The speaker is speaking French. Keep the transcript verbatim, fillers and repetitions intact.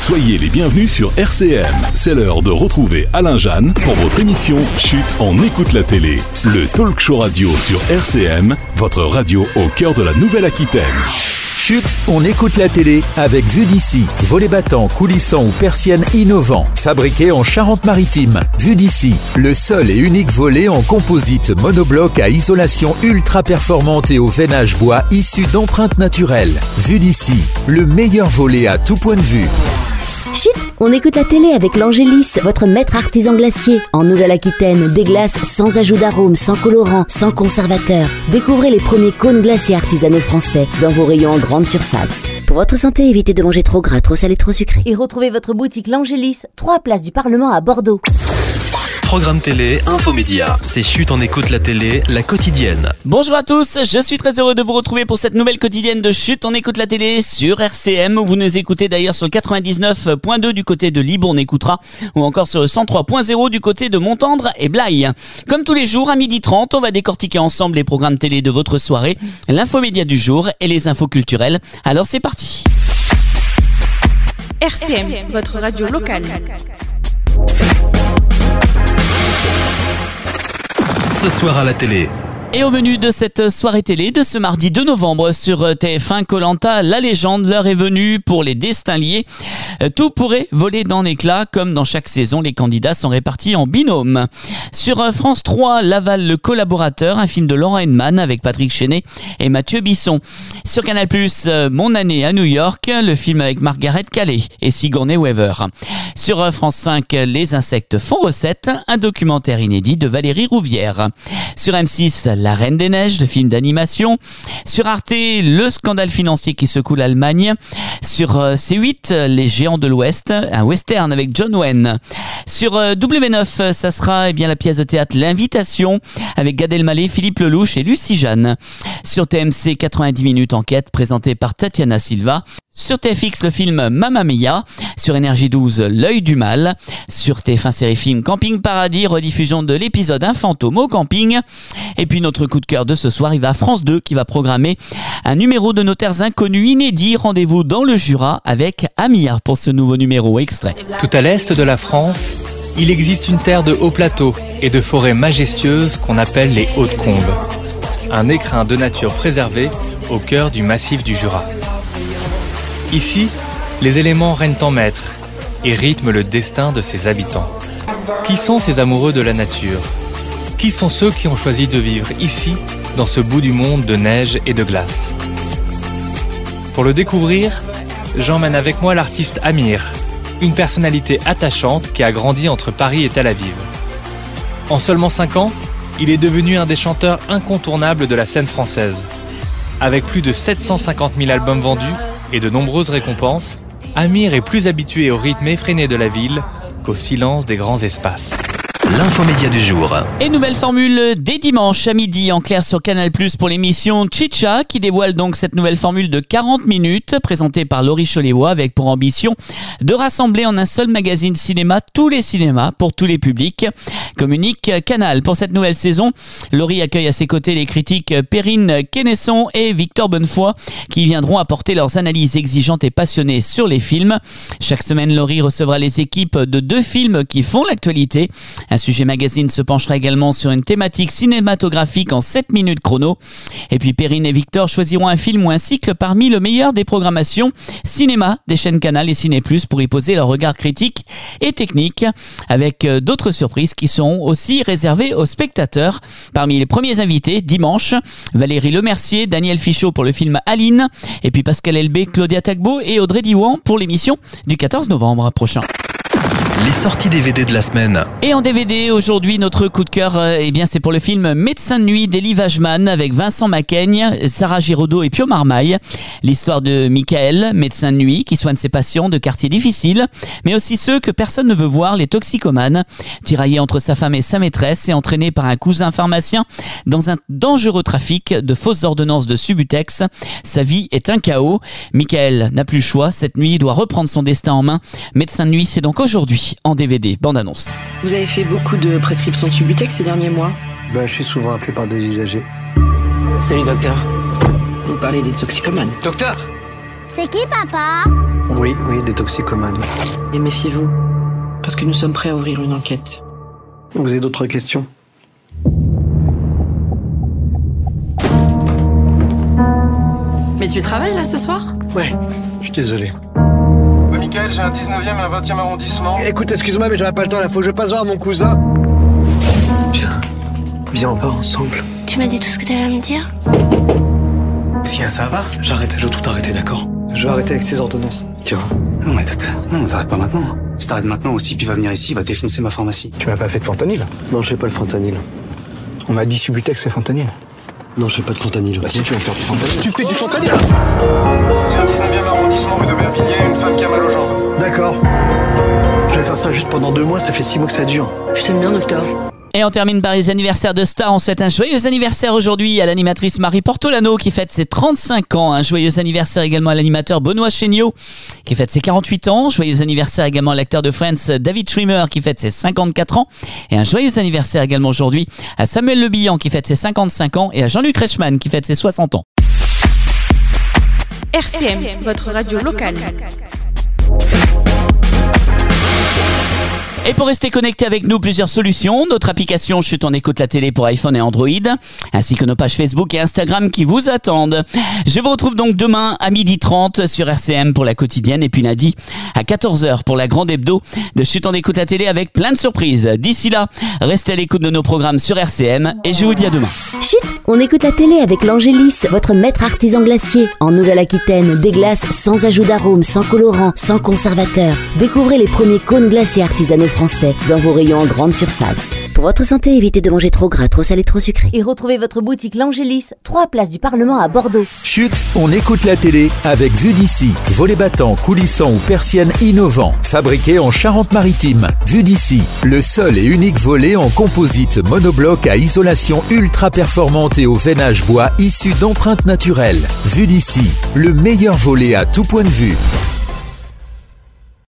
Soyez les bienvenus sur R C M. C'est l'heure de retrouver Alain Jeanne pour votre émission Chut, on écoute la télé. Le talk show radio sur R C M, votre radio au cœur de la Nouvelle-Aquitaine. Chut, on écoute la télé avec Vue d'ici. Volets battants, coulissants ou persiennes innovants. Fabriqués en Charente-Maritime. Vue d'ici, le seul et unique volet en composite monobloc à isolation ultra performante et au veinage bois issu d'empreintes naturelles. Vue d'ici, le meilleur volet à tout point de vue. Chut, on écoute la télé avec l'Angélis, votre maître artisan glacier. En Nouvelle-Aquitaine, des glaces sans ajout d'arôme, sans colorant, sans conservateur. Découvrez les premiers cônes glaciers artisanaux français dans vos rayons en grande surface. Pour votre santé, évitez de manger trop gras, trop salé, trop sucré. Et retrouvez votre boutique l'Angélis, trois places du Parlement à Bordeaux. Programme télé, infomédia. C'est Chut, on écoute la télé, la quotidienne. Bonjour à tous, je suis très heureux de vous retrouver pour cette nouvelle quotidienne de Chut, on écoute la télé sur R C M. Vous nous écoutez d'ailleurs sur le quatre-vingt-dix-neuf point deux du côté de Libourne on écoutera, ou encore sur le cent trois point zéro du côté de Montendre et Blaye. Comme tous les jours, à midi trente, on va décortiquer ensemble les programmes télé de votre soirée, l'infomédia du jour et les infos culturelles. Alors c'est parti. R C M, votre radio locale. Ce soir à la télé. Et au menu de cette soirée télé de ce mardi deux novembre sur T F un, Koh-Lanta, la légende, l'heure est venue pour les destins liés. Tout pourrait voler dans l'éclat, comme dans chaque saison, les candidats sont répartis en binôme. Sur France trois, Laval, le collaborateur, un film de Laurent Heinemann avec Patrick Chenet et Mathieu Bisson. Sur Canal plus, Mon année à New York, le film avec Margaret Qualley et Sigourney Weaver. Sur France cinq, Les insectes font recette, un documentaire inédit de Valérie Rouvière. Sur M six, La Reine des Neiges, le film d'animation. Sur Arte, le scandale financier qui secoue l'Allemagne. Sur C huit, Les Géants de l'Ouest, un western avec John Wayne. Sur W neuf, ça sera eh bien la pièce de théâtre L'Invitation avec Gad Elmaleh, Philippe Lelouch et Lucie Jeanne. Sur T M C, quatre-vingt-dix minutes enquête présentée par Tatiana Silva. Sur T F X, le film Mamma Mia. Sur Énergie douze, L'œil du mal. Sur T F un série film Camping Paradis, rediffusion de l'épisode Un fantôme au camping. Et puis notre coup de cœur de ce soir, il va à France deux qui va programmer un numéro de Notaires inconnus inédit. Rendez-vous dans le Jura avec Amir pour ce nouveau numéro extrait. Tout à l'est de la France, il existe une terre de hauts plateaux et de forêts majestueuses qu'on appelle les Hautes-Combes. Un écrin de nature préservé au cœur du massif du Jura. Ici, les éléments règnent en maître et rythment le destin de ses habitants. Qui sont ces amoureux de la nature ? Qui sont ceux qui ont choisi de vivre ici, dans ce bout du monde de neige et de glace ? Pour le découvrir, j'emmène avec moi l'artiste Amir, une personnalité attachante qui a grandi entre Paris et Tel Aviv. En seulement cinq ans, il est devenu un des chanteurs incontournables de la scène française. Avec plus de sept cent cinquante mille albums vendus et de nombreuses récompenses, Amir est plus habitué au rythme effréné de la ville qu'au silence des grands espaces. L'infomédia du jour. Et nouvelle formule dès dimanche à midi en clair sur Canal plus pour l'émission Chicha qui dévoile donc cette nouvelle formule de quarante minutes présentée par Laurie Choléwa avec pour ambition de rassembler en un seul magazine cinéma tous les cinémas pour tous les publics. Comme unique canal pour cette nouvelle saison, Laurie accueille à ses côtés les critiques Perrine Kennesson et Victor Bonnefoy qui viendront apporter leurs analyses exigeantes et passionnées sur les films. Chaque semaine, Laurie recevra les équipes de deux films qui font l'actualité. Un sujet magazine se penchera également sur une thématique cinématographique en sept minutes chrono. Et puis Perrine et Victor choisiront un film ou un cycle parmi le meilleur des programmations cinéma des chaînes Canal et Ciné plus pour y poser leur regard critique et technique avec d'autres surprises qui seront aussi réservées aux spectateurs. Parmi les premiers invités, dimanche, Valérie Lemercier, Daniel Fichot pour le film Aline et puis Pascal Elbé, Claudia Tagbo et Audrey Diwan pour l'émission du quatorze novembre prochain. Les sorties D V D de la semaine. Et en D V D, aujourd'hui, notre coup de cœur, euh, eh bien, c'est pour le film Médecin de nuit d'Elie Wajman avec Vincent Macaigne, Sarah Giraudot et Pio Marmaille. L'histoire de Michael, médecin de nuit, qui soigne ses patients de quartiers difficiles, mais aussi ceux que personne ne veut voir, les toxicomanes. Tiraillé entre sa femme et sa maîtresse et entraîné par un cousin pharmacien dans un dangereux trafic de fausses ordonnances de Subutex, sa vie est un chaos. Michael n'a plus le choix. Cette nuit, il doit reprendre son destin en main. Médecin de nuit, c'est donc aujourd'hui en D V D, bande-annonce. Vous avez fait beaucoup de prescriptions de Subutex ces derniers mois ? Bah, je suis souvent appelé par des usagers. Salut docteur. Vous parlez des toxicomanes. Docteur, C'est qui, papa? Oui, oui, des toxicomanes. Et méfiez-vous, parce que nous sommes prêts à ouvrir une enquête. Vous avez d'autres questions? Mais tu travailles là ce soir? Ouais, je suis désolé. Ouais, Mickaël, j'ai un dix-neuvième et un vingtième arrondissement. Écoute, excuse-moi, mais j'aurais pas le temps, là, faut que je passe voir mon cousin. Viens, viens, on part ensemble. Tu m'as dit tout ce que t'avais à me dire? Si, ça va? J'arrête, je veux tout arrêter, d'accord? Je vais arrêter avec ces ordonnances. Tu vois? Non, mais t'arrêtes, non, t'arrêtes pas maintenant. Si t'arrêtes maintenant aussi, puis il va venir ici, il va défoncer ma pharmacie. Tu m'as pas fait de fentanyl? Non, je fais pas le fentanyl. On m'a dit Subutex et fentanyl. Non, je fais pas de fentanyl. Bah si, tu vas me faire du fentanyl. Tu fais du fentanyl? J'ai un dix-neuvième arrondissement rue d'Aubervilliers, une femme qui a mal aux jambes. D'accord. Je vais faire ça juste pendant deux mois, ça fait six mois que ça dure. Je t'aime bien, docteur. Et on termine par les anniversaires de stars. On souhaite un joyeux anniversaire aujourd'hui à l'animatrice Marie Portolano qui fête ses trente-cinq ans. Un joyeux anniversaire également à l'animateur Benoît Chéniaud qui fête ses quarante-huit ans. Joyeux anniversaire également à l'acteur de Friends David Schwimmer qui fête ses cinquante-quatre ans. Et un joyeux anniversaire également aujourd'hui à Samuel Le Bihan qui fête ses cinquante-cinq ans et à Jean-Luc Reichmann qui fête ses soixante ans. R C M, votre radio locale. Et pour rester connecté avec nous, plusieurs solutions. Notre application Chut, on écoute la télé pour iPhone et Android, ainsi que nos pages Facebook et Instagram qui vous attendent. Je vous retrouve donc demain à midi trente sur R C M pour la quotidienne et puis lundi à quatorze heures pour la grande hebdo de Chut, on écoute la télé avec plein de surprises. D'ici là, restez à l'écoute de nos programmes sur R C M et je vous dis à demain. Chut, on écoute la télé avec l'Angélis, votre maître artisan glacier. En Nouvelle-Aquitaine, des glaces sans ajout d'arôme, sans colorant, sans conservateur. Découvrez les premiers cônes glaciers artisanaux français dans vos rayons en grande surface. Pour votre santé, évitez de manger trop gras, trop salé, trop sucré. Et retrouvez votre boutique L'Angélis, trois places du Parlement à Bordeaux. Chut, on écoute la télé avec Vue d'ici. Volets battants, coulissants ou persiennes innovants. Fabriqués en Charente-Maritime. Vue d'ici, le seul et unique volet en composite monobloc à isolation ultra performante et au veinage bois issu d'empreintes naturelles. Vue d'ici, le meilleur volet à tout point de vue.